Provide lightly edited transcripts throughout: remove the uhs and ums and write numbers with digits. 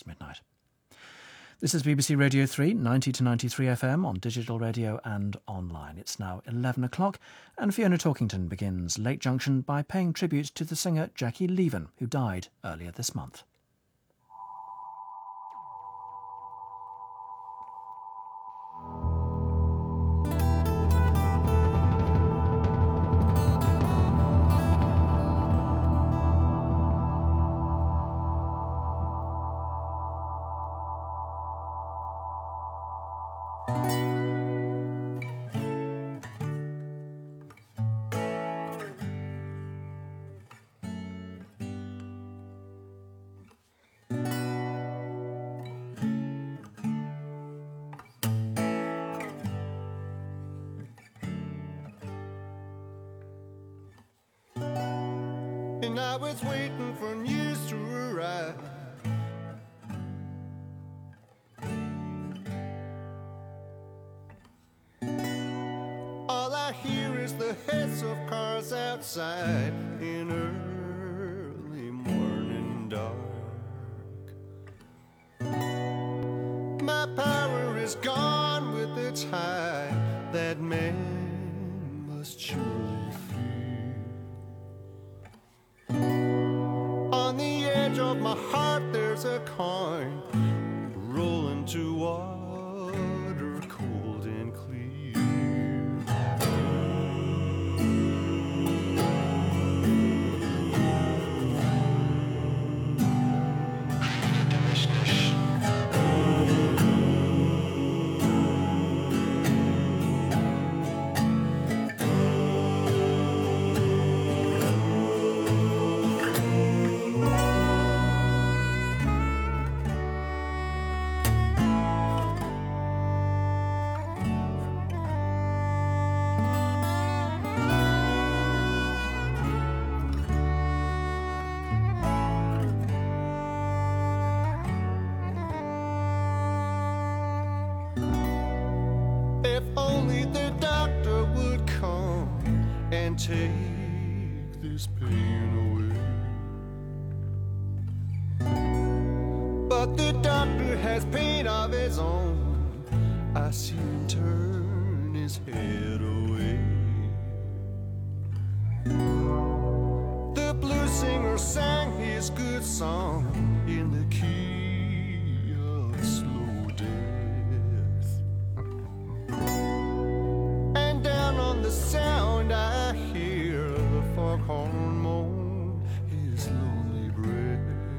past midnight. This is BBC Radio 3, 90 to 93 FM on digital radio and online. It's now 11 o'clock and Fiona Talkington begins Late Junction by paying tribute to the singer Jackie Leaven, who died earlier this month. And I was waiting for news to arrive. All I hear is the hiss of cars outside in early morning dark. My power is gone with the tide that man must surely feel. On the edge of my heart there's a coin rolling to water cold and clear. If only the doctor would come and take this pain away. But the doctor has pain of his own. I see him turn his head away. The blues singer sang his good song in the key of slow death. The sound I hear, the foghorn moan his lonely breath.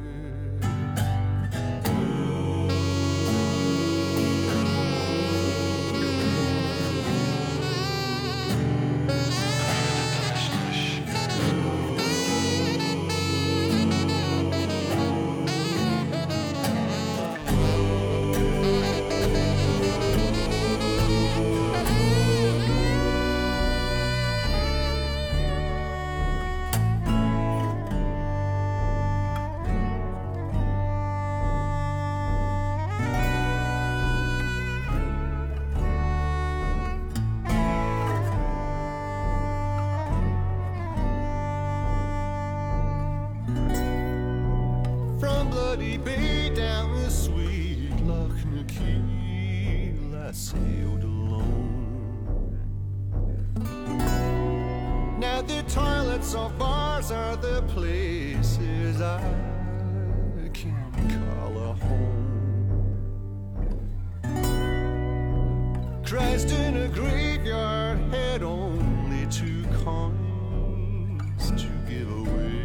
Bloody Bay down the sweet Loch Nakeal I sailed alone. Now the toilets of bars are the places I can call a home. Christ in a graveyard had only 2 coins to give away.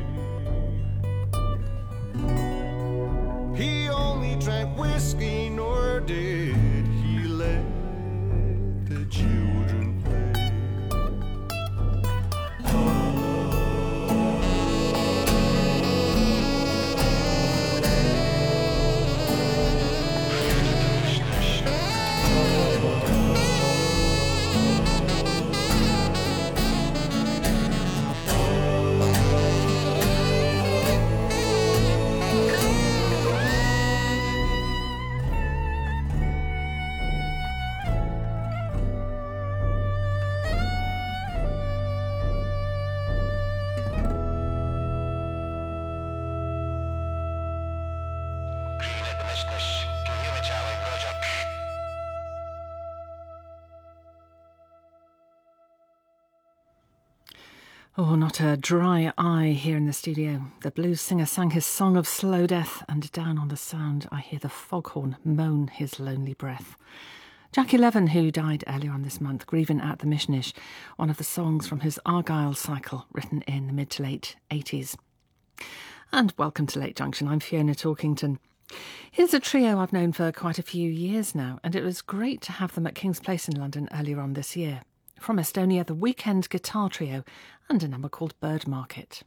He only drank whiskey, nor did he let the children play. Oh, not a dry eye here in the studio. The blues singer sang his song of slow death, and down on the sound I hear the foghorn moan his lonely breath. Jackie Levin, who died earlier on this month, grieving at the Mishnish, one of the songs from his Argyle cycle, written in the mid to late 80s. And welcome to Late Junction, I'm Fiona Talkington. Here's a trio I've known for quite a few years now, and it was great to have them at King's Place in London earlier on this year. From Estonia, the Weekend Guitar Trio, and a number called Bird Market.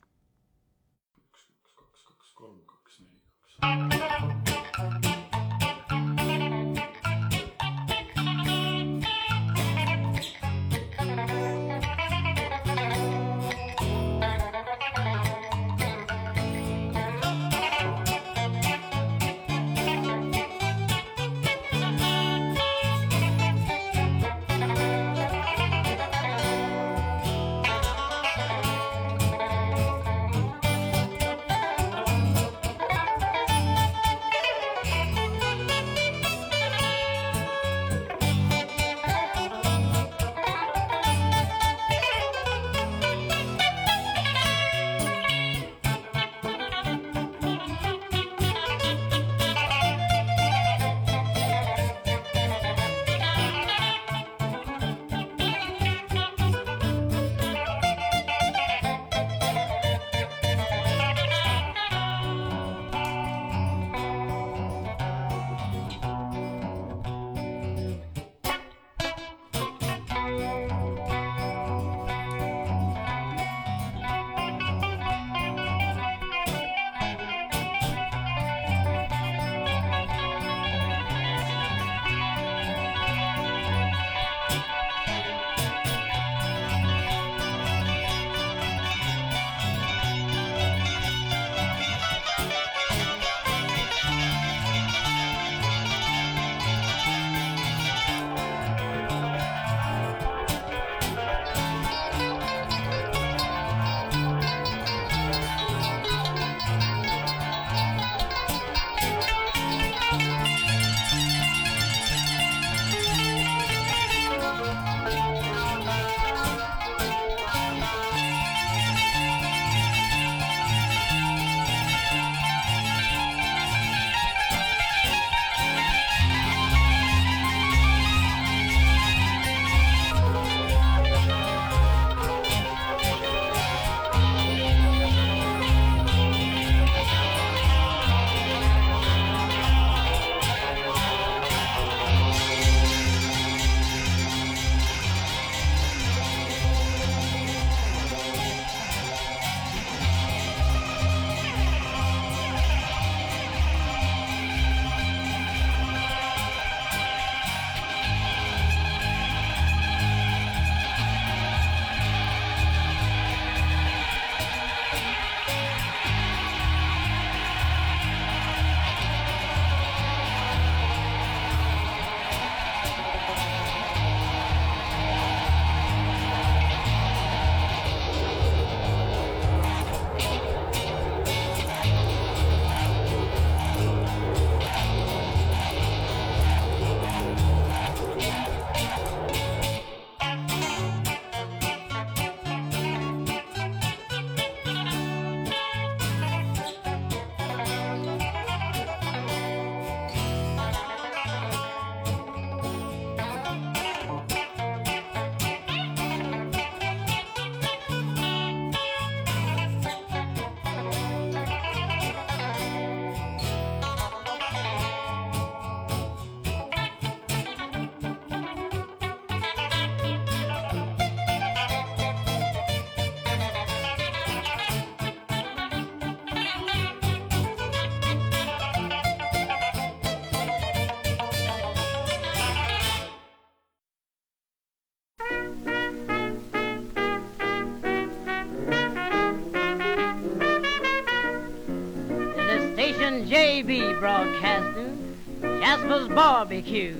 JB Broadcasting, Jasper's Barbecue.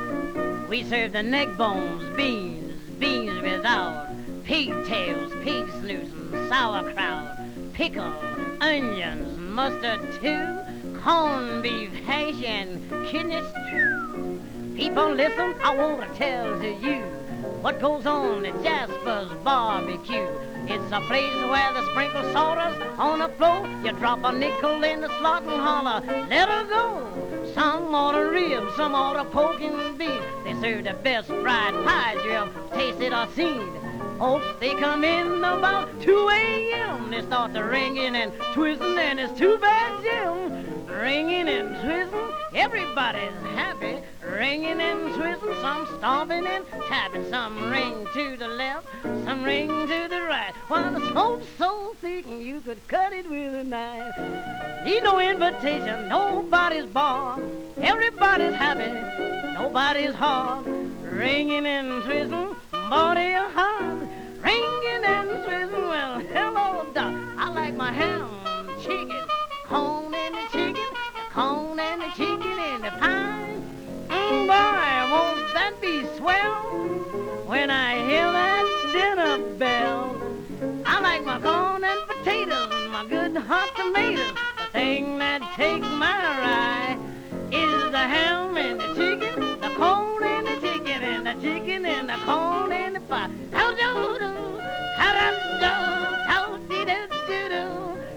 We serve the neck bones, beans without, pigtails, pig snoots, and sauerkraut, pickle, onions, mustard too, corned beef hash, and kidney stew. People listen, I want to tell to you what goes on at Jasper's Barbecue. It's a place where they sprinkle sawdust on the floor. You drop a nickel in the slot and holler, let her go. Some order ribs, some order pork and beef. They serve the best fried pies you have tasted or seen. Folks, they come in about 2 a.m. They start to ringing and twisting, and it's too bad, Jim. Ringing and twisting, everybody's happy. Ringing and twisting, some stomping and tapping. Some ring to the left, some ring to the right. While the smoke's so thick, you could cut it with a knife. Need no invitation, nobody's barred. Everybody's happy, nobody's hard. Ringing and twisting, body hard. Ringing and twisting, well, hello, Doc. I like my ham, chicken, corn and the chicken, the corn and the chicken and the pie. Boy, won't that be swell when I hear that dinner bell. I like my corn and potatoes and my good hot tomatoes. The thing that takes my eye is the ham and the chicken, the corn and the chicken, and the chicken and the corn and the pie. How-do-do, how-do-do, how-dee-do-do-do,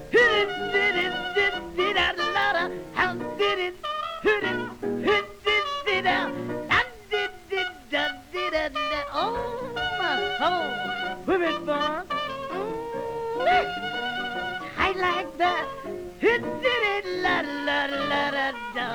hoo-dee-dee-dee-dee-da-da-da, how-dee-dee-dee-dee-da, da-dee-dee-da-dee-da-da. Oh, my soul, whip it, boy. I like that. Hoo-dee-dee-la-la-la-la-da,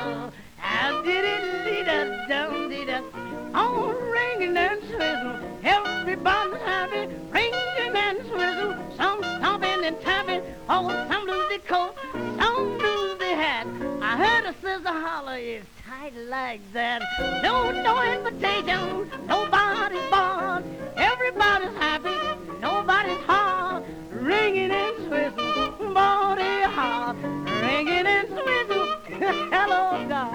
how-dee-dee-dee-da-dum-dee-da. Oh, ringing and twisting, everybody's happy. Ringing and twisting, some stomping and tapping. Oh, some lose their coat, some lose their hat. I heard a sister holler, it's tight like that. No invitation, nobody's barred. Everybody's happy, nobody's hard. Ringing and twisting, body hard. Ringing and twisting, hello, God.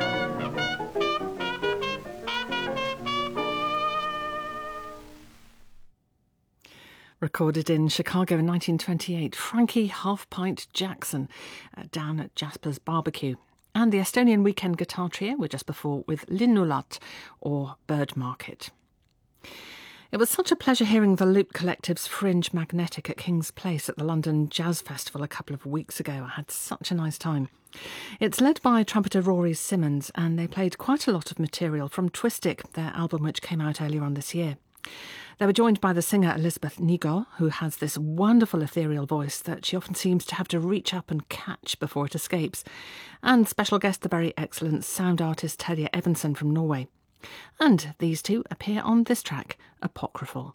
Recorded in Chicago in 1928, Frankie Half-Pint Jackson down at Jasper's Barbecue. And the Estonian Weekend Guitar Trio were just before with Linnulat or Bird Market. It was such a pleasure hearing the Loop Collective's Fringe Magnetic at King's Place at the London Jazz Festival a couple of weeks ago. I had such a nice time. It's led by trumpeter Rory Simmons, and they played quite a lot of material from Twistic, their album which came out earlier on this year. They were joined by the singer Elizabeth Nigo, who has this wonderful ethereal voice that she often seems to have to reach up and catch before it escapes, and special guest the very excellent sound artist Terje Evensen from Norway. And these two appear on this track, Apocryphal.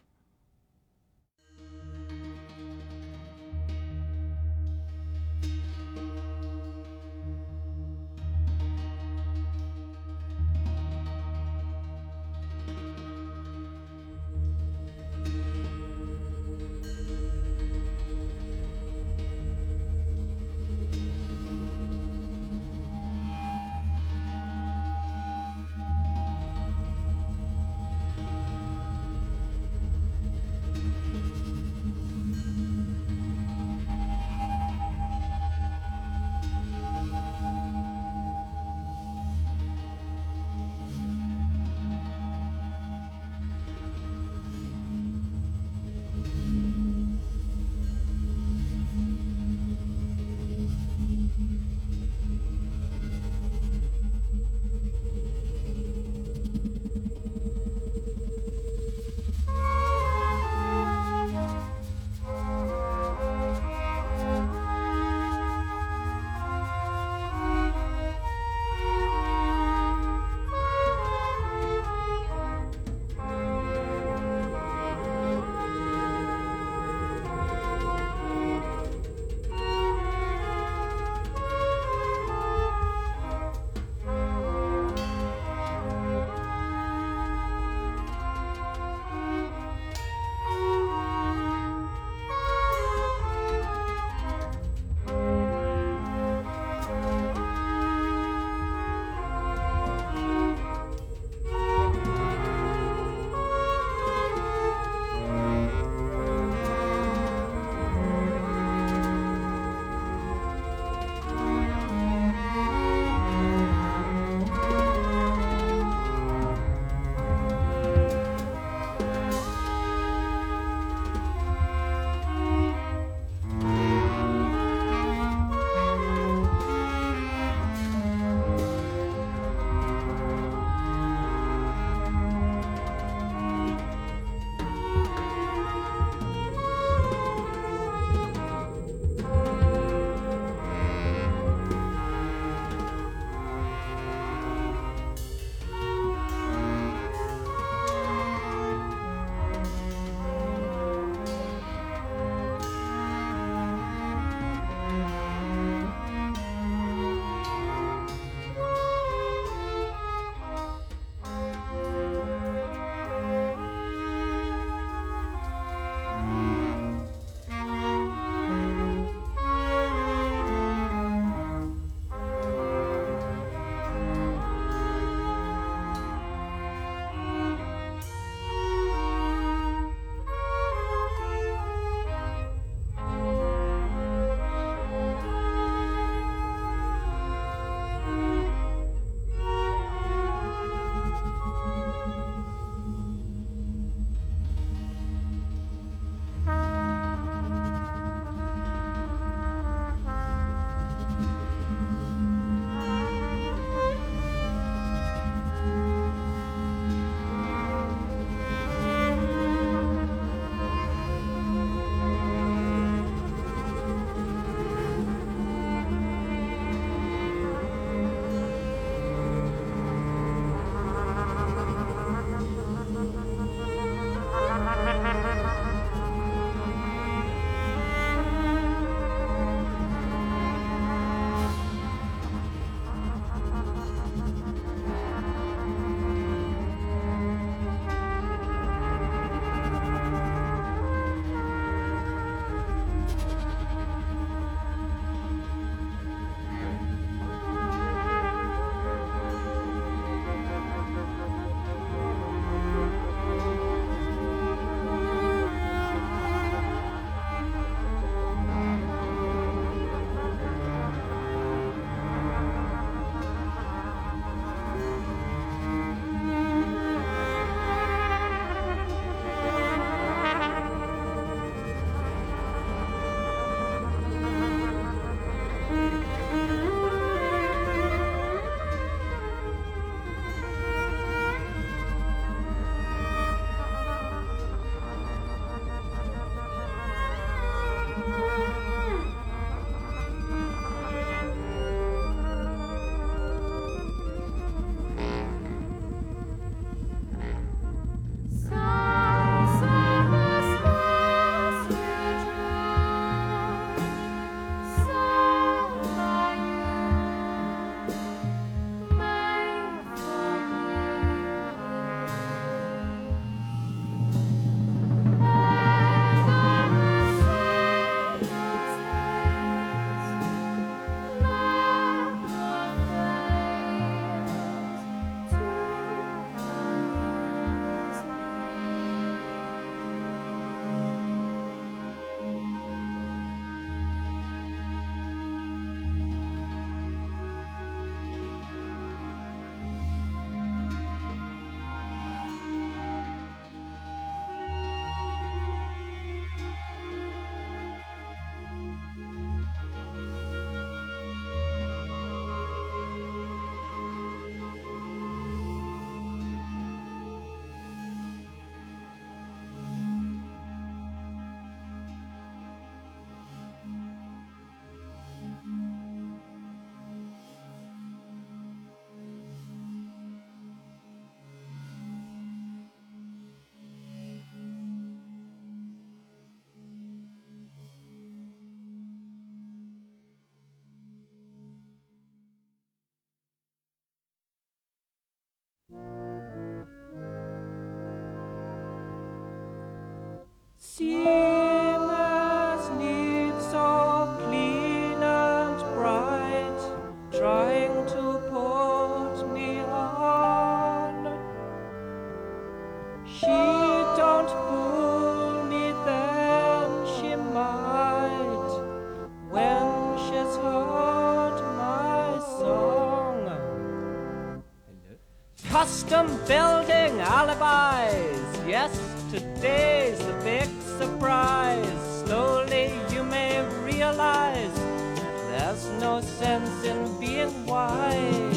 custom building alibis. Yes, today's the big surprise. Slowly you may realize there's no sense in being wise.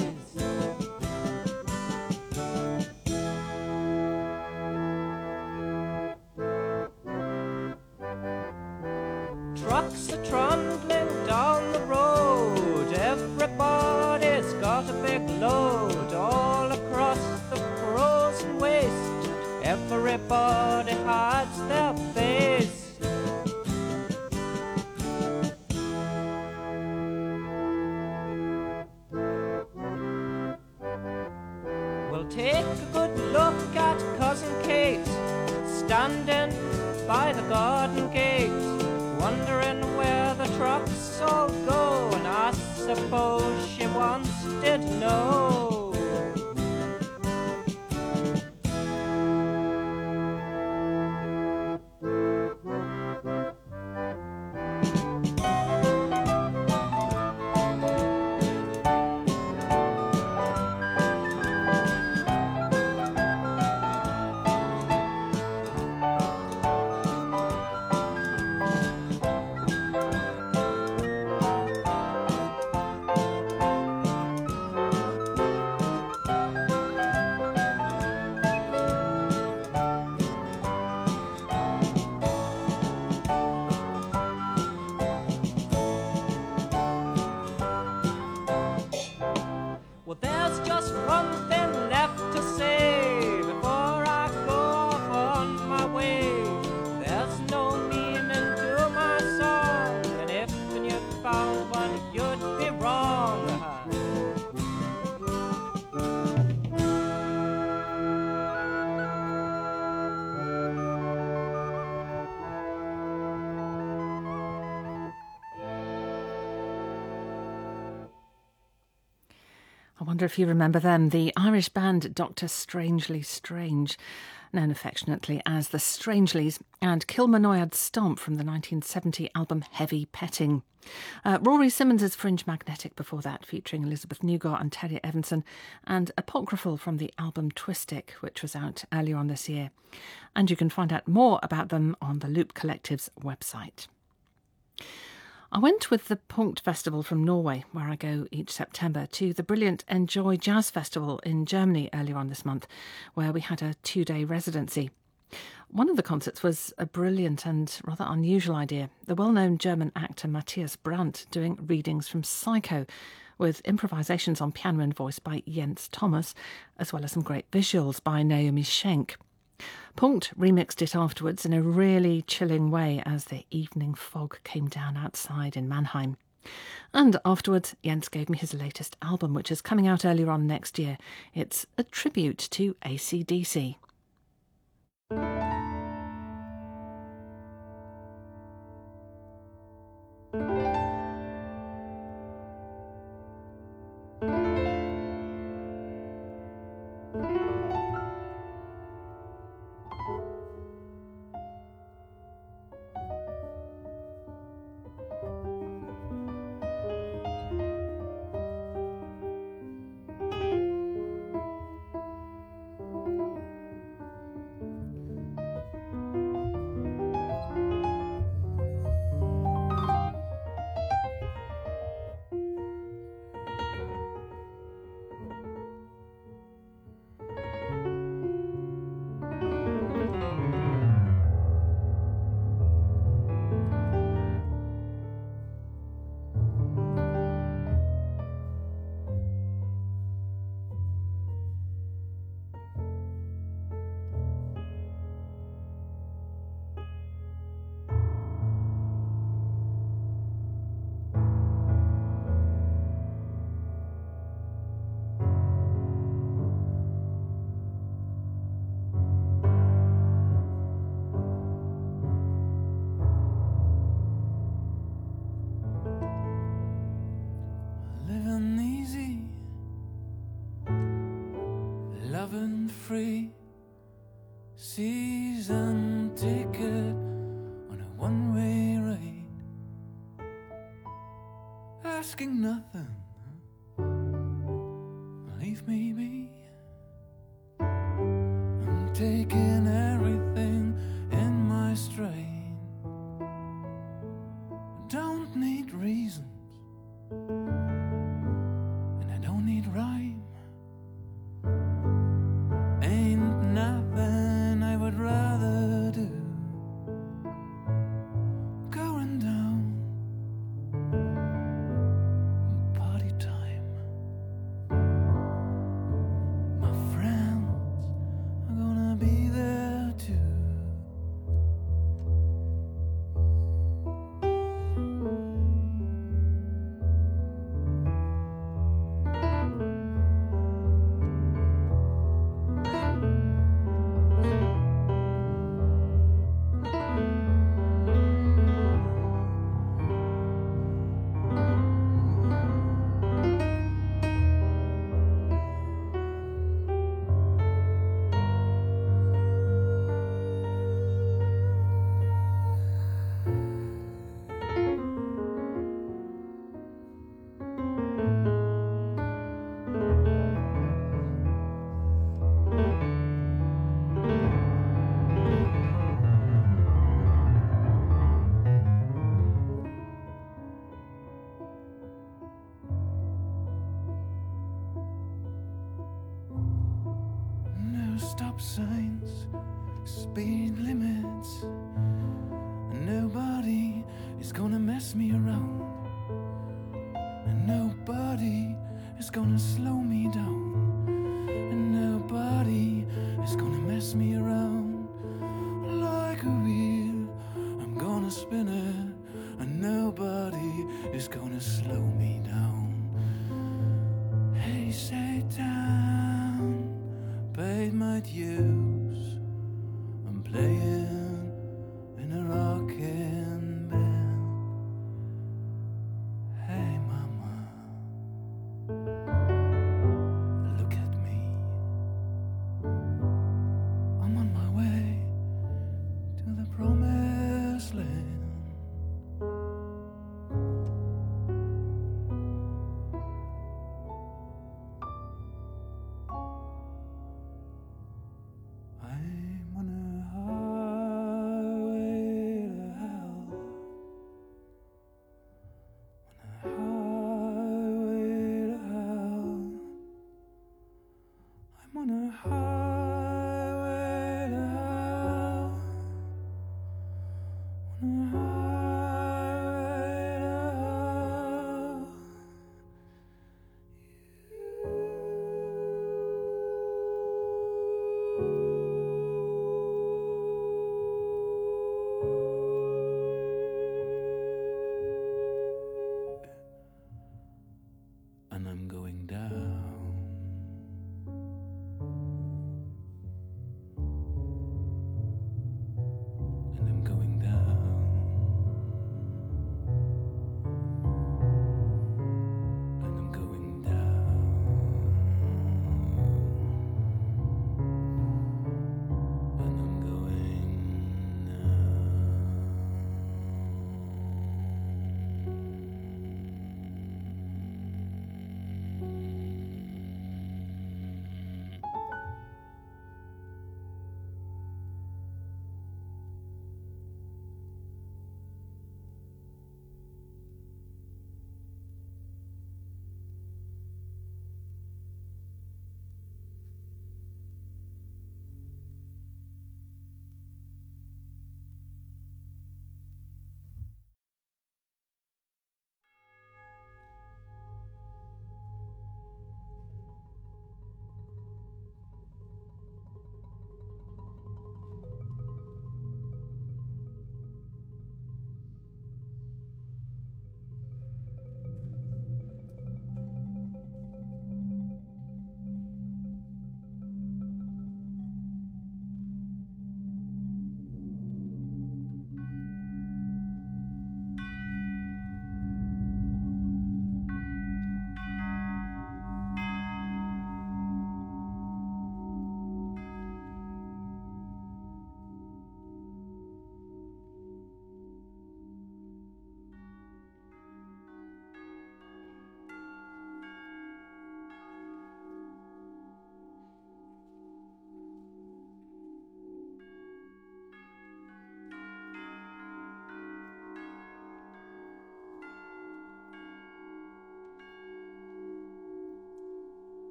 Trucks are trundling down the road. Everybody's got a big load all across the frozen waste. Everybody hides their face. We'll take a good look at Cousin Kate, standing by the garden gate, wondering where the trucks all go, and I suppose she once did know. Well, there's just one thing left to say before I go off on my way. There's no meaning to my song, and if you found one, you'd be wrong. I wonder if you remember them, the Irish band Dr. Strangely Strange, known affectionately as the Strangeleys, and Kilmanoyad Stomp from the 1970 album Heavy Petting. Rory Simmons' Fringe Magnetic before that, featuring Elizabeth Newgart and Terry Evanson, and Apocryphal from the album Twistic, which was out earlier on this year. And you can find out more about them on the Loop Collective's website. I went with the Punkt Festival from Norway, where I go each September, to the brilliant Enjoy Jazz Festival in Germany earlier on this month, where we had a 2-day residency. One of the concerts was a brilliant and rather unusual idea. The well-known German actor Matthias Brandt doing readings from Psycho, with improvisations on piano and voice by Jens Thomas, as well as some great visuals by Naomi Schenk. Punkt remixed it afterwards in a really chilling way as the evening fog came down outside in Mannheim. And afterwards, Jens gave me his latest album, which is coming out earlier on next year. It's a tribute to AC/DC. loving free season ticket on a one-way ride, asking nothing, leave me be. taking everything in my strain. Don't need reasons, and I don't need rhyme. Ain't nothing I would rather do. Going down, party time. My friends are gonna be there too. No stop signs, speed limits. Nobody is gonna mess me around, and nobody is gonna slow me down, and nobody is gonna mess me around. Like a wheel, I'm gonna spin it, and nobody is gonna slow me down. Hey, Satan, paid my dues. I'm playing in a rockin' band. Hey, mama, look at me. I'm on my way to the promised land. I'm on a highway to hell. On a highway to hell. I'm on a highway to hell. On a highway to hell. And I'm going down.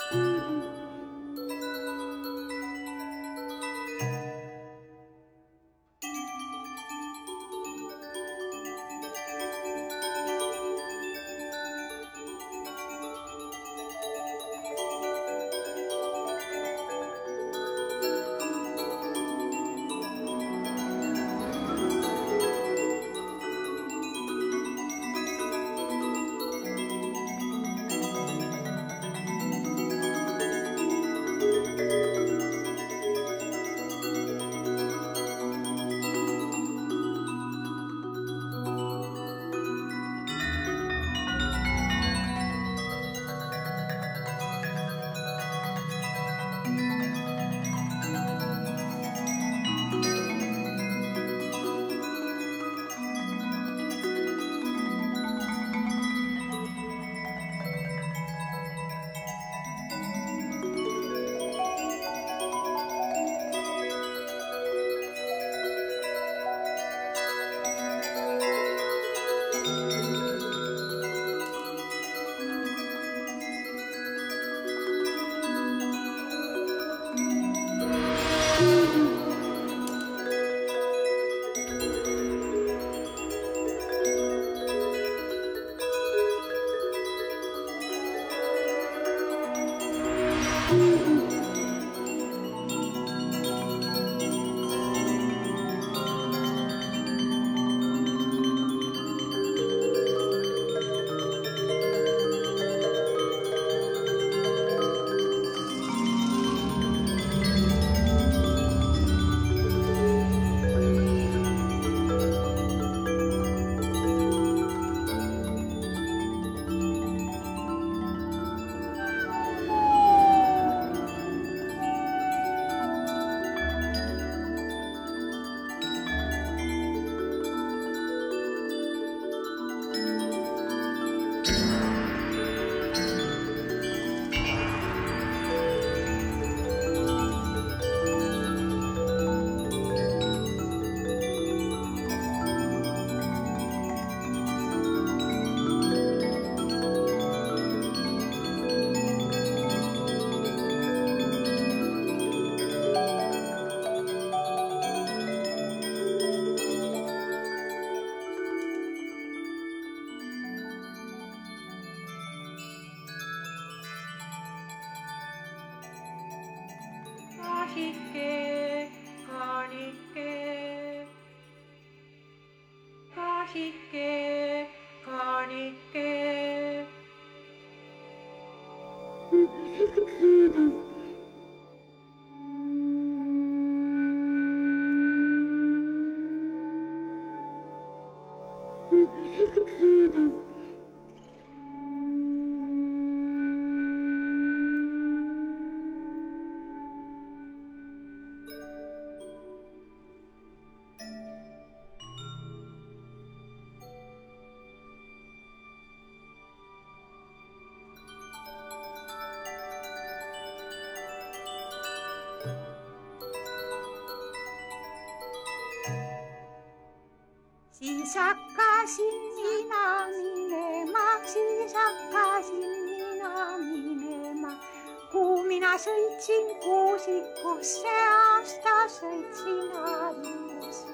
Siis hakkasin minä minema, siis hakkasin minä minema. Kun minä sõitsin kuusikusse, aasta sõitsin Harjusse.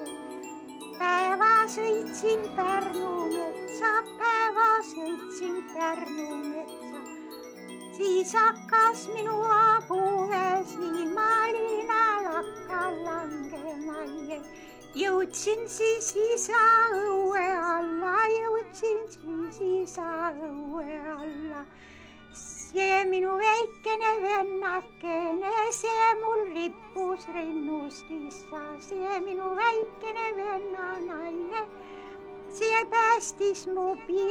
Päeva sõitsin Pärnu metsa, päeva sõitsin Pärnu metsa. Siis hakkas minua puuvesi, ma linalakka langema. Jõudsin siis isa õue alla, jõudsin siis isa õue alla. See minu väikene vennakene, see mul rippus rinnust issa. See minu väikene vennanaine, see päästis mu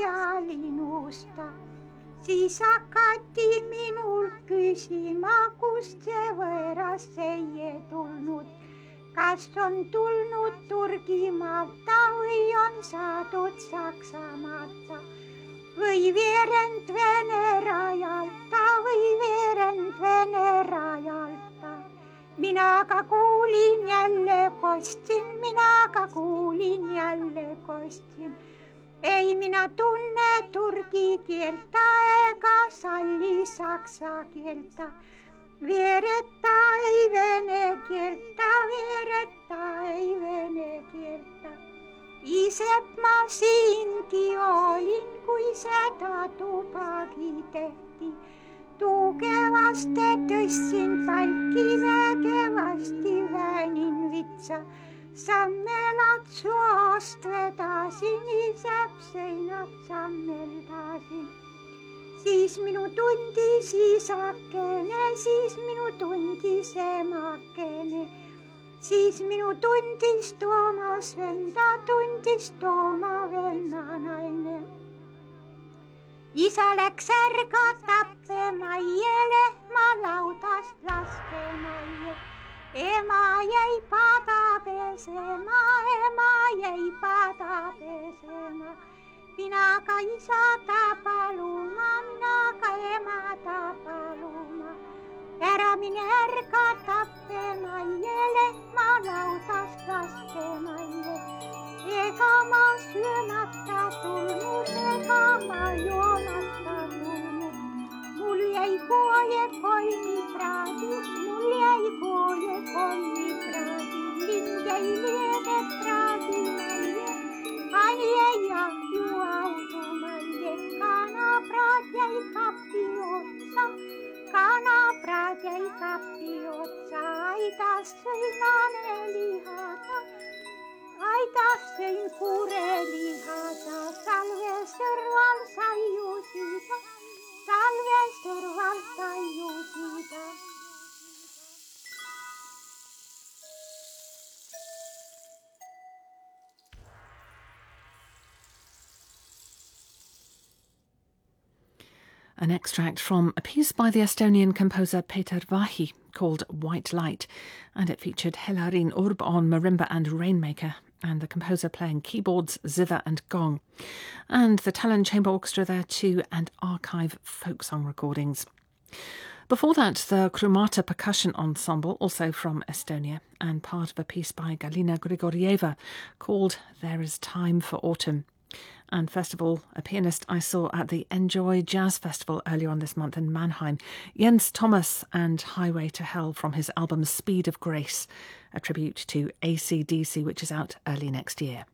pealinusta. Siis hakati minult küsima, kust see võõras seie tulnud. Kas on tulnud Turgimaata või on saadud Saksamaata? Või veerend Vene rajalta või veerend Vene rajalta. Mina ka kuulin jälle kostin, mina ka kuulin jälle kostin. Ei minä tunne turki kieltä eikä salli saksa kieltä. Vierettä ei vene kieltä, vierettä ei vene kieltä. Isep mä siinki olin, kui seda tupagi tehti. Tukevasti tõstsin palki, vägevasti väänin vitsa. Sammelat suost vedasin, isep seinad sammeldasin. Siis minu tundis isakene, siis minu tundis emakene. Siis minu tundis Toomas venda, tundis Tooma venna naine. Isa läks ärga tappemajje, lehma laudast laskemajje. Ema jäi pada pesema, ema jäi pada pesema. Mina ka isa ta paluma, mina ka ema ta paluma. Ära mine ärga tappemajje, lehma laudast laskemajje. Ega ma syömättä tulnud, ega ma joomata tulnud. Mul jäi koje kolmipraadis, mul jäi koje kolmipraadis. Lind jäi liedet praadimajje, ani ei ahju automajje. Kanapraad jäi kappi otsa, kanapraad jäi kappi otsa. Aitas sõin anelihada, aitas sõin kurelihada. Salves kõrval saiusida, salves kõrval saiusida. An extract from a piece by the Estonian composer Peeter Vahi called White Light, and it featured Helarin Urb on marimba and rainmaker, and the composer playing keyboards, zither and gong, and the Tallinn Chamber Orchestra there too, and archive folk song recordings. Before that, the Krumata Percussion Ensemble, also from Estonia, and part of a piece by Galina Grigorieva called There is Time for Autumn. And first of all, a pianist I saw at the Enjoy Jazz Festival earlier on this month in Mannheim, Jens Thomas and Highway to Hell from his album Speed of Grace, a tribute to AC/DC, which is out early next year.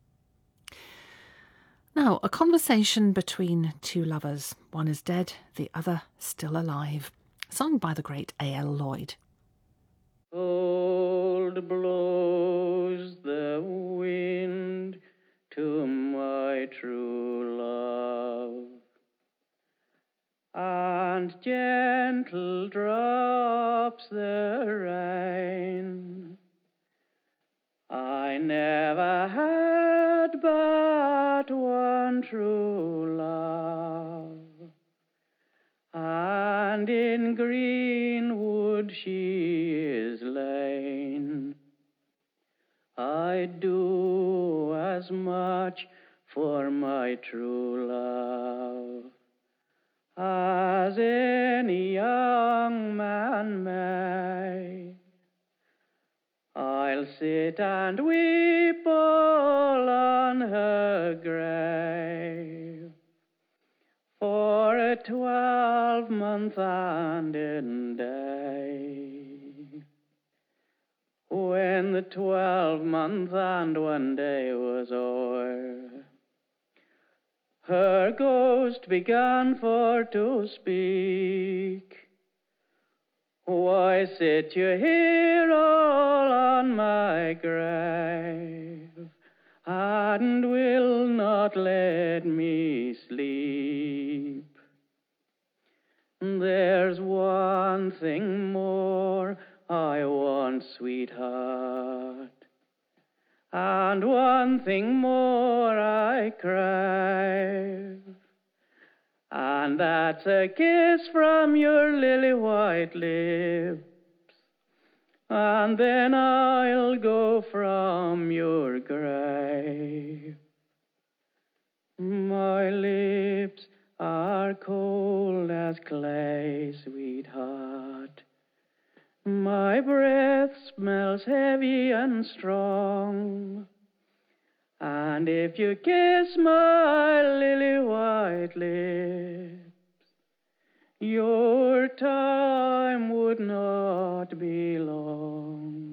Now, a conversation between two lovers. One is dead, the other still alive. Sung by the great A.L. Lloyd. Cold blows the wind to my true love, and gentle drops the rain. I never had but one true love, and in greenwood she is lain. I'd do as much for my true love as any young man may. I'll sit and weep all on her grave for a 12-month and a day. When the 12-month and 1 day was o'er, her ghost began for to speak. Why sit you here all on my grave, and will not let me sleep? There's one thing more I want, sweetheart, and one thing more I crave, and that's a kiss from your lily white lips, and then I'll go from your grave. My lips are cold as clay, sweetheart. My breath smells heavy and strong, And if you kiss my lily white lips, your time would not be long.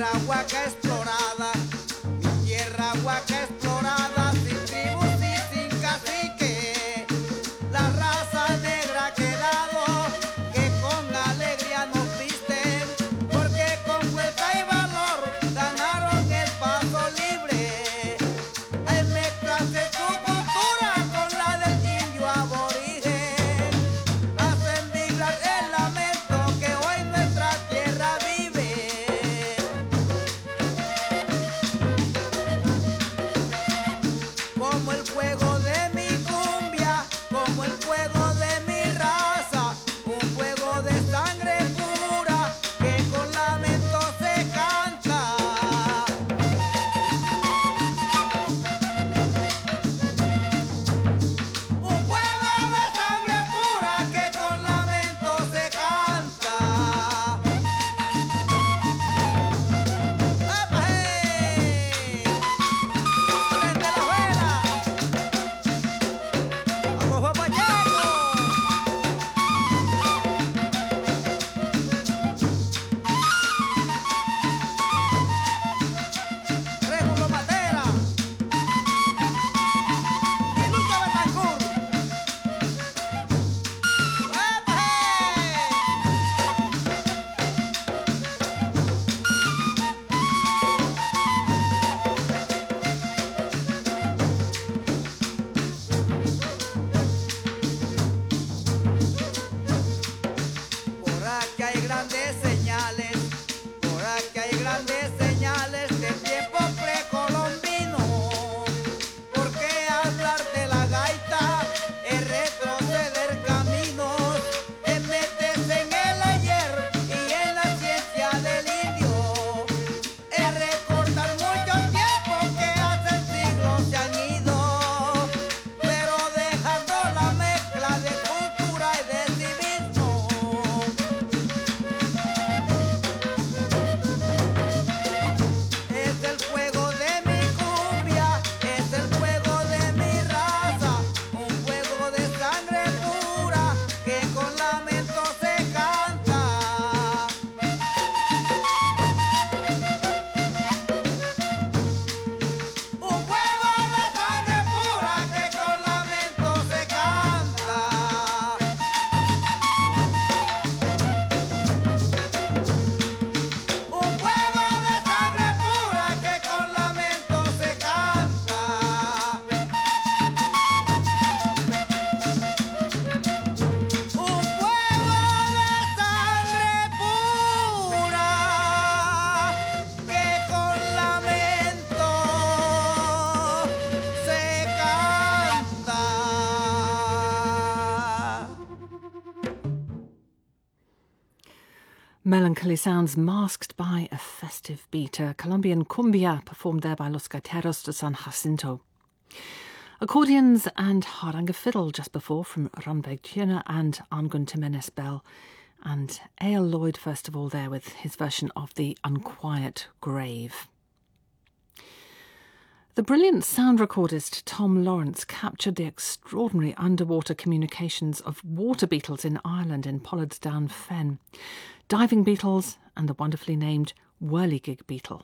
tierra huaca explorada, mi tierra huaca explorada, sin tribus y sin cacique, la raza negra ha quedado, que con alegría nos visten, porque con fuerza y valor ganaron el paso libre. Hay mezclas de su cultura con la del indio aborigen, hacen vibrar el lamento que hoy nuestra tierra vive. Como el fuego de mi cumbia, como el fuego de mi raza, un fuego de sangre pura que con lamento se canta. Un fuego de sangre pura que con lamento se canta. ¡Apa, hey! ¡Prende la vela! ¡Abajo, Pacheco! Régulo Matera y Lucha Betancourt. ¡Apa, hey! Por aquí hay grandes señales, por aquí hay grandes señales de tiempo precolombino. Porque hablar de la gaita es retroceder caminos, es meterse en el ayer y en la ciencia del indio, es recordar muchos tiempos que hace siglos se han ido, pero dejando la mezcla de cultura y de civismo. Es el fuego de mi cumbia, es el fuego de mi raza, un fuego de sangre pura que con lamento se canta. Un fuego de sangre pura que con lamento se canta. Un fuego de sangre pura que con lamento se canta. Un fuego de sangre pura que con lamento se canta. Melancholy sounds masked by a festive beat, a Colombian cumbia performed there by Los Gaiteros de San Jacinto. Accordions and haranga fiddle just before from Runberg Tjena and Arngun Jimenez Bell, and A.L. Lloyd first of all there with his version of The Unquiet Grave. The brilliant sound recordist Tom Lawrence captured the extraordinary underwater communications of water beetles in Ireland in Pollard's Down Fen, diving beetles and the wonderfully named whirligig beetle.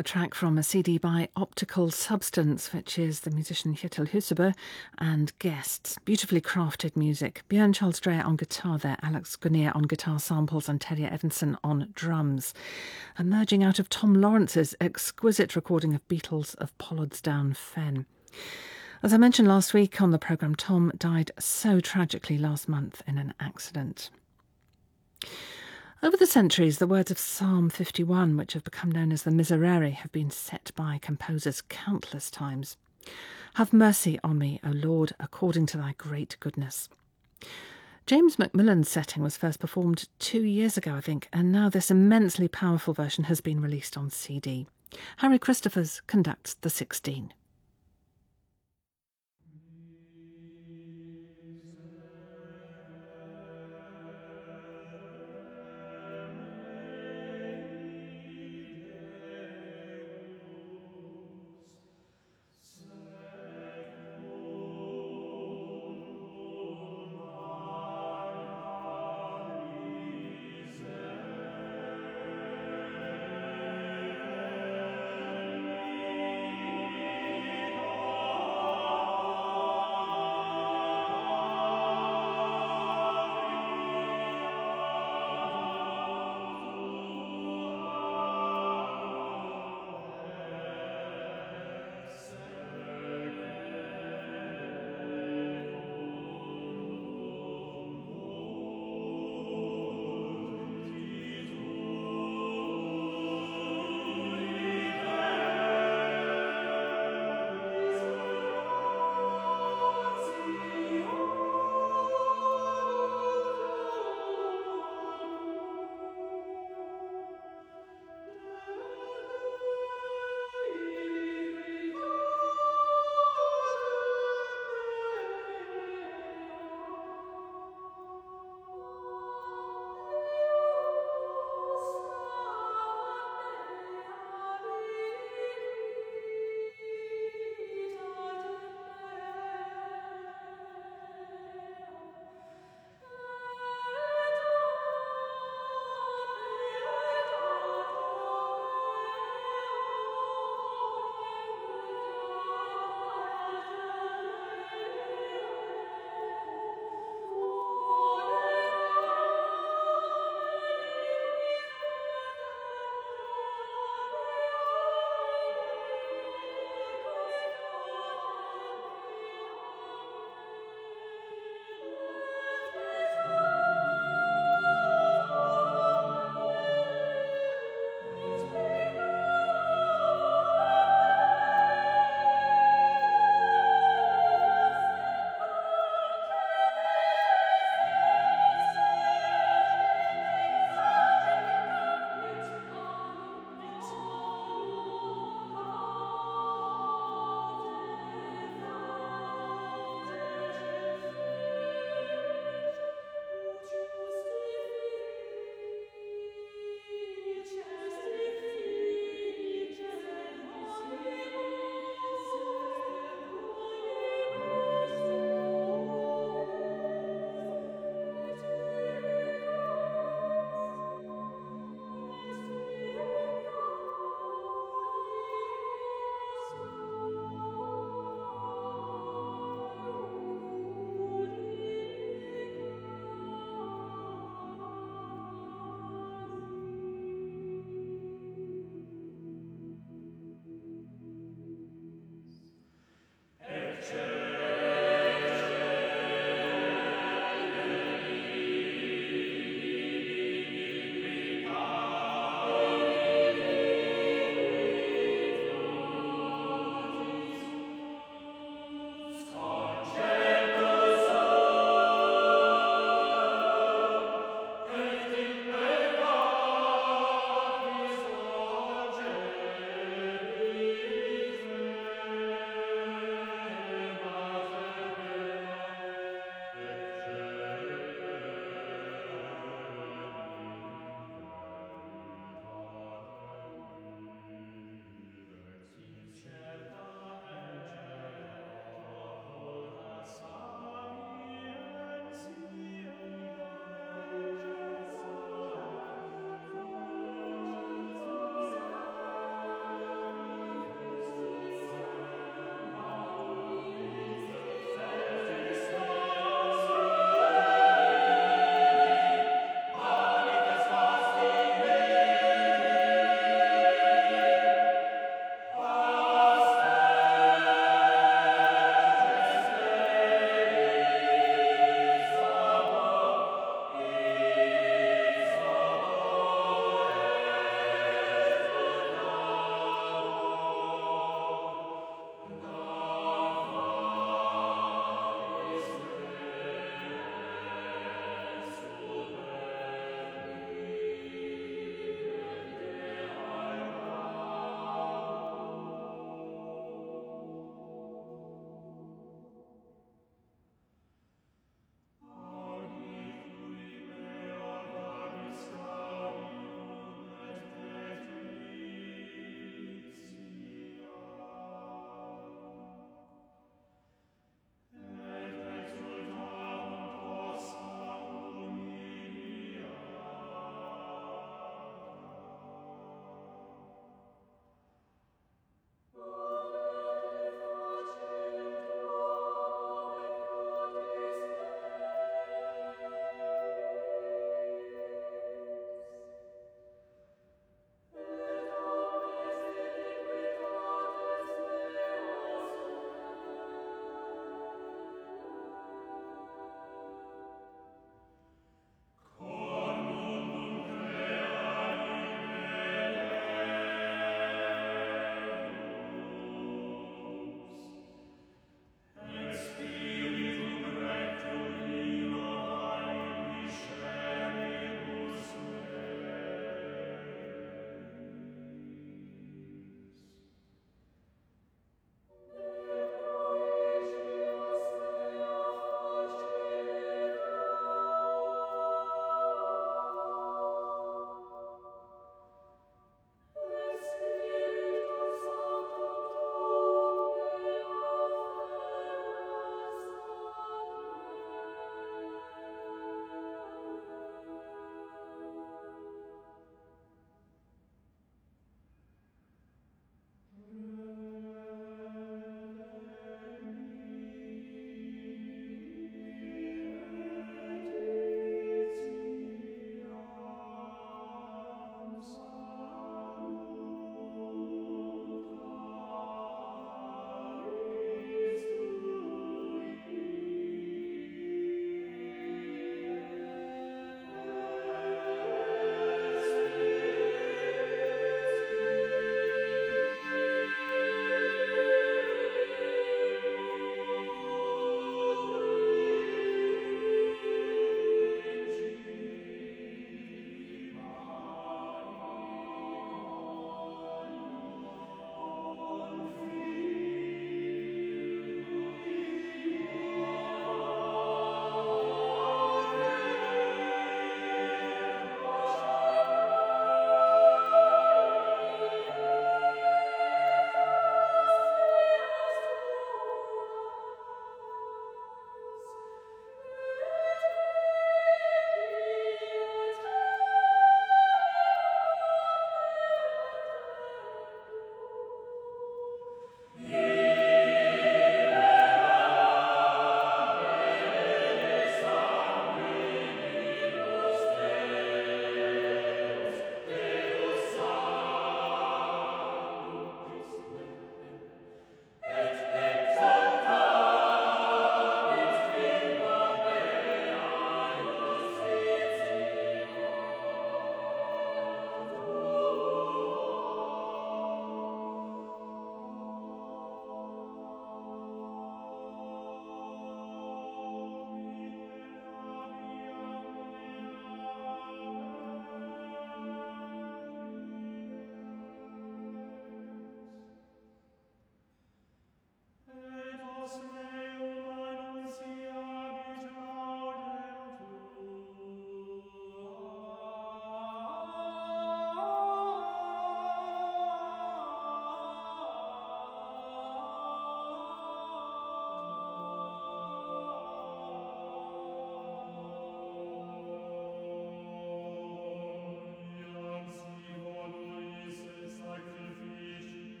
A track from a CD by Optical Substance, which is the musician Kjetil Husebø and guests. Beautifully crafted music. Bjørn Charles Dreyer on guitar there, Alex Gunnier on guitar samples and Terje Evensen on drums. Emerging out of Tom Lawrence's exquisite recording of Beatles of Pollard's Down Fen. As I mentioned last week on the programme, Tom died so tragically last month in an accident. Over the centuries, the words of Psalm 51, which have become known as the Miserere, have been set by composers countless times. Have mercy on me, O Lord, according to thy great goodness. James Macmillan's setting was first performed 2 years ago, I think, and now this immensely powerful version has been released on CD. Harry Christophers conducts the 16.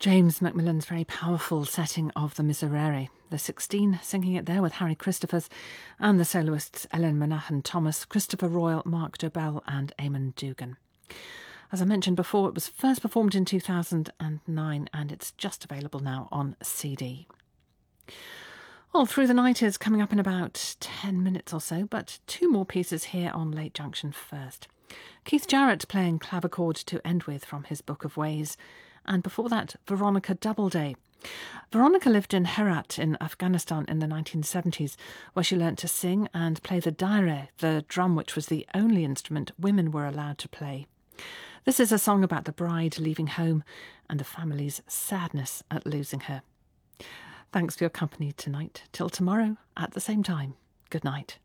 James Macmillan's very powerful setting of the Miserere. The 16 singing it there with Harry Christophers and the soloists Ellen Monaghan Thomas, Christopher Royal, Mark Dobell and Eamon Dugan. As I mentioned before, it was first performed in 2009 and it's just available now on CD. All Through the Night is coming up in about 10 minutes or so, but two more pieces here on Late Junction first. Keith Jarrett playing Clavichord to End With from his Book of Ways, and before that, Veronica Doubleday. Veronica lived in Herat in Afghanistan in the 1970s, where she learnt to sing and play the daire, the drum which was the only instrument women were allowed to play. This is a song about the bride leaving home and the family's sadness at losing her. Thanks for your company tonight. Till tomorrow at the same time. Good night.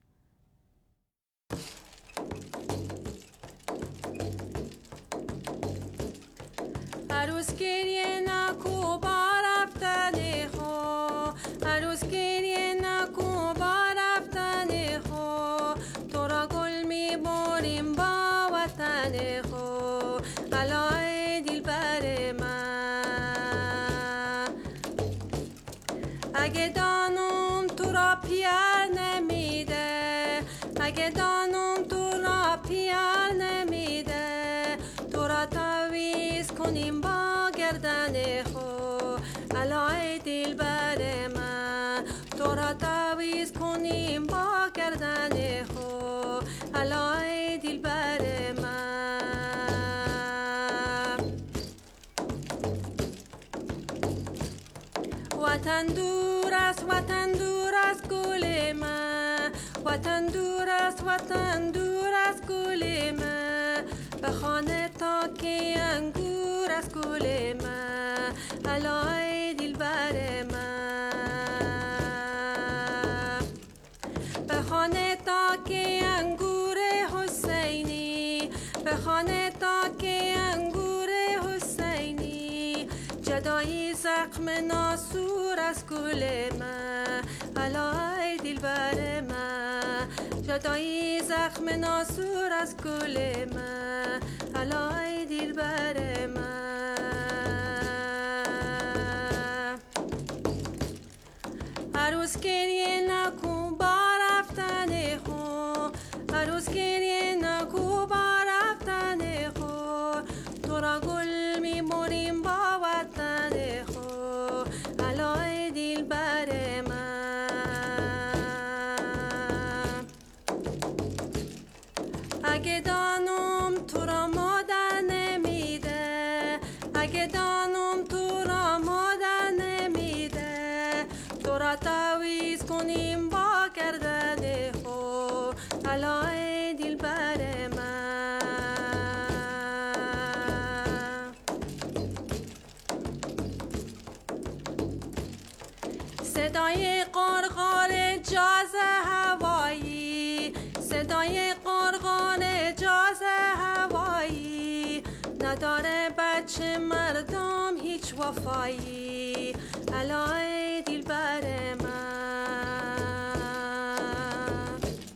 عروس گریه نکو با رفتن خو عروس گریه نکو با رفتن خو تو را گل میبریم با وطن خو علای دلبر من اگه دانم تو را پیار نمیده اگه دانم تو را پیار نمیده تو را تعویض کنیم با گردن خو علای دلبر من تو را تعویض کنیم با گردن خو علای دلبر من وطن دور است وطن دور است گل من وطن دور است وطن دور است گل من به خانه تا که انگور از گل من علای دلبر من به خانه تا که انگور حسینی به خانه تا که انگور حسینی جدایی زخم ناسور از گل من علای دلبر من جدایی زخم ناسور از گل من علای دلبر من عروس گریه نکن با رفتن خو عروس گریه نکن با رفتن خو تو را گل میبریم با وطن خو علای دلبر من اگه دانم تو را مادر نمیده اگه دانم تو را مادر نمیده تو را تعویض کنیم با گردن خو علای دلبر من صدای قرقر جاز هوایی صدای قرقر جاز هوایی نداره بچه مردم هیچ وفایی علای دلبر من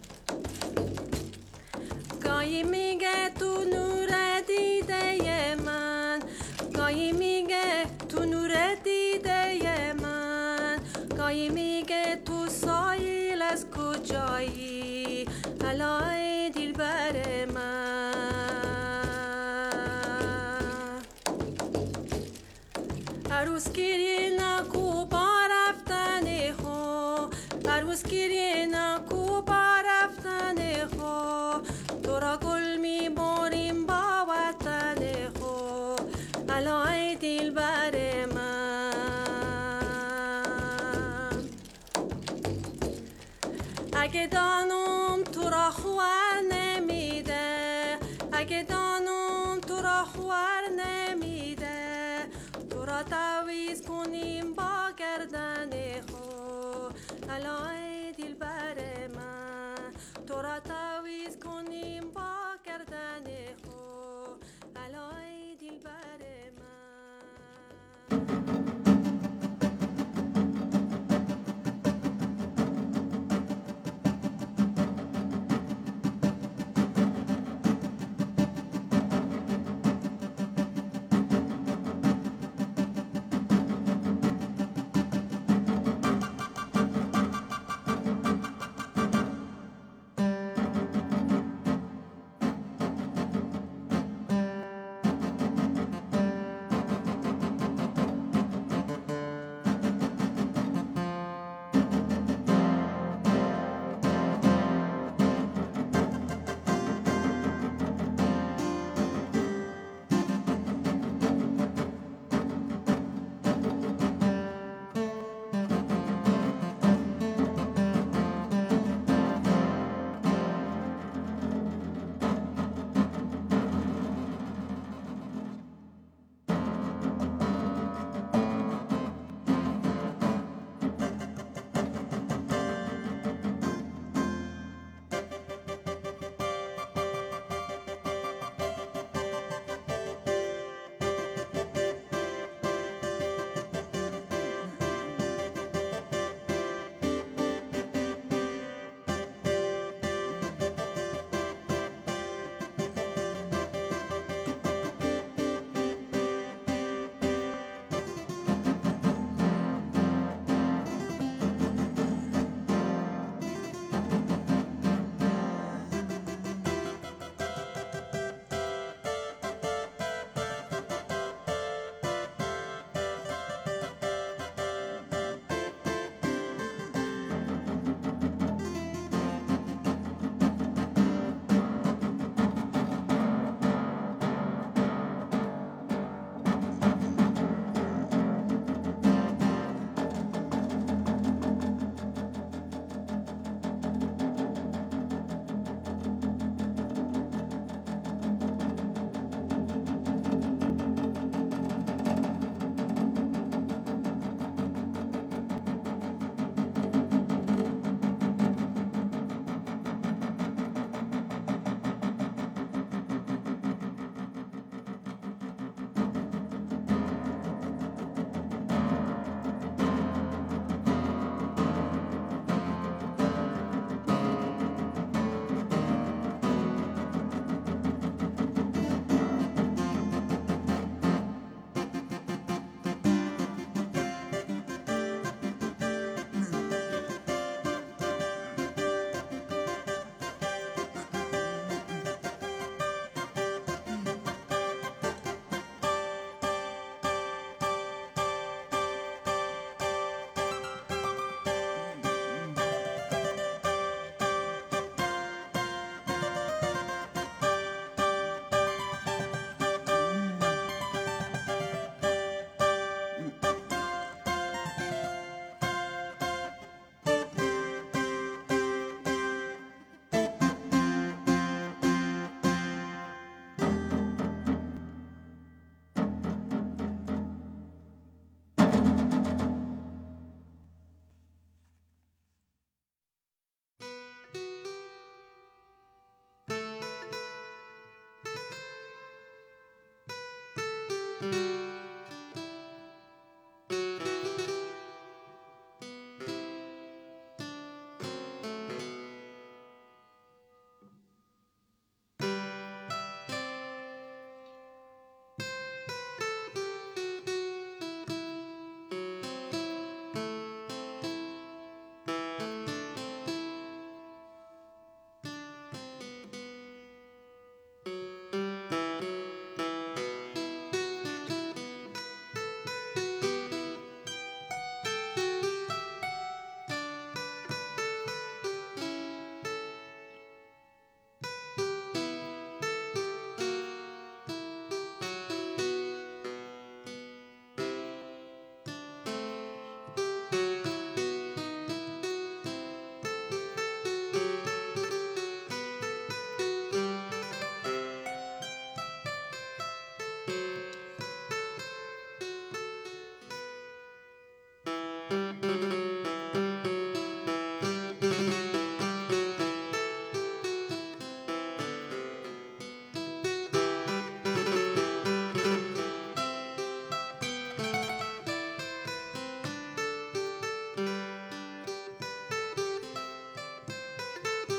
گاهی میگه تو نور دیده من گاهی میگه تو نور دیده من گاهی میگه تو سایل از کجایی علای دلبر من عروس گریه نکو با رفتن خو عروس گریه نکو با رفتن خو تو را گل میبریم با وطن خو علای دلبر من اگه دانم تو را خوار نمیده اگه دانم تو را خوار نمیده تو را تعویض کنیم با گردن خو علای دلبر من تو را تعویض کنیم با گردن خو علای دلبر من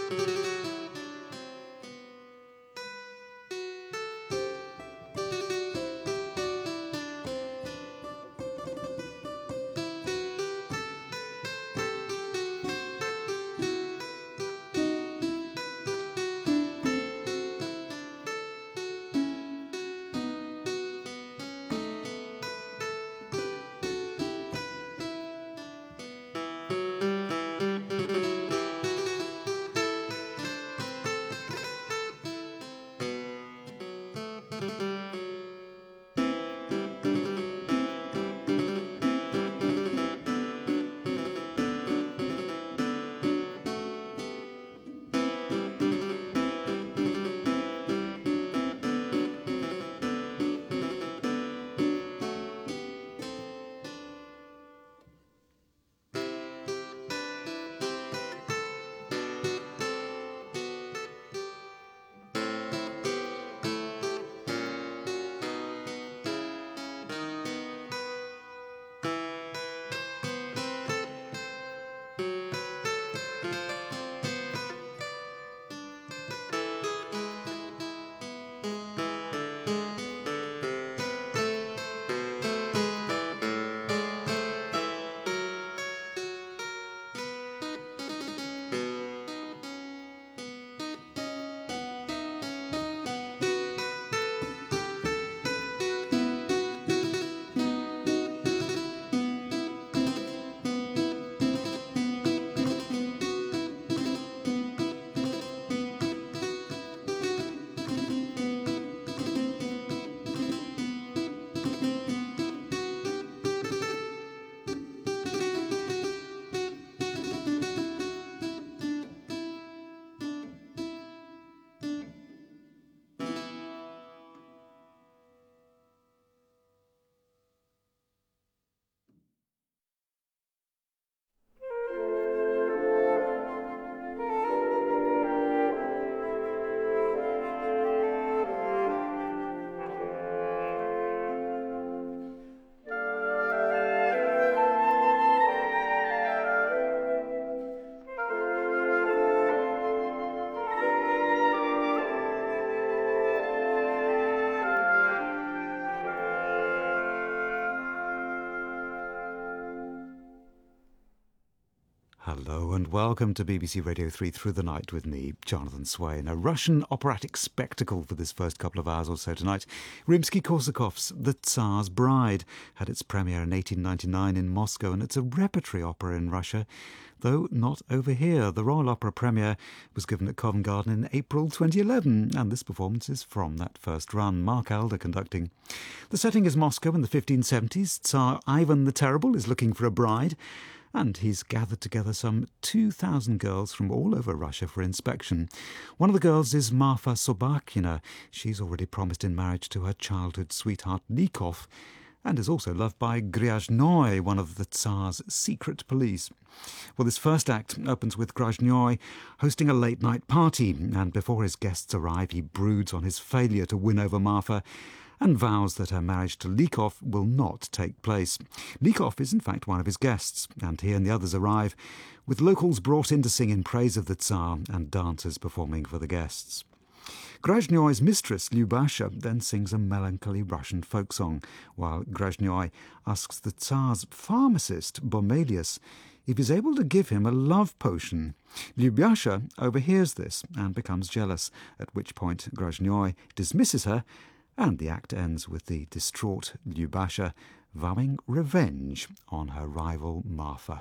Hello and welcome to BBC Radio 3 Through the Night with me, Jonathan Swain. A Russian operatic spectacle for this first couple of hours or so tonight. Rimsky-Korsakov's The Tsar's Bride had its premiere in 1899 in Moscow, and it's a repertory opera in Russia, though not over here. The Royal Opera premiere was given at Covent Garden in April 2011, and this performance is from that first run. Mark Elder conducting. The setting is Moscow in the 1570s. Tsar Ivan the Terrible is looking for a bride, and he's gathered together some 2,000 girls from all over Russia for inspection. One of the girls is Marfa Sobakina. She's already promised in marriage to her childhood sweetheart Likov, and is also loved by Grozhnoy, one of the Tsar's secret police. Well, this first act opens with Grozhnoy hosting a late-night party, and before his guests arrive, he broods on his failure to win over Marfa and vows that her marriage to Likov will not take place. Likov is in fact one of his guests, and he and the others arrive, with locals brought in to sing in praise of the Tsar and dancers performing for the guests. Grozhnoy's mistress, Lyubasha, then sings a melancholy Russian folk song, while Grozhnoy asks the Tsar's pharmacist, Bomelius, if he's able to give him a love potion. Lyubasha overhears this and becomes jealous, at which point Grozhnoy dismisses her, and the act ends with the distraught Lyubasha vowing revenge on her rival Marfa.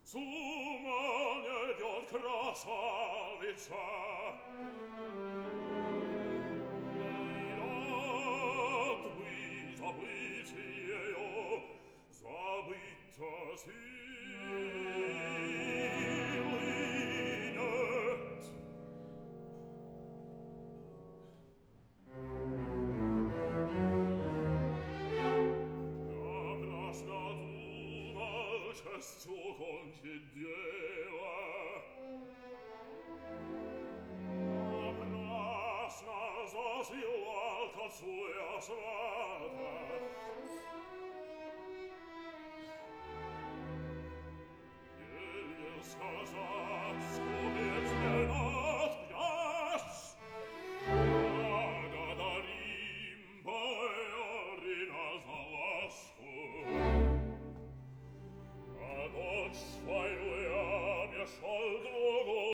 Zumane Dios krasavica. Zabita silinet. Nabrasna tu valces su concideva. Nabrasna zasilata suja svata. Сказать, скубец не над пьяс, благодарим боярина за ласку, а дочь свою я мешал другу.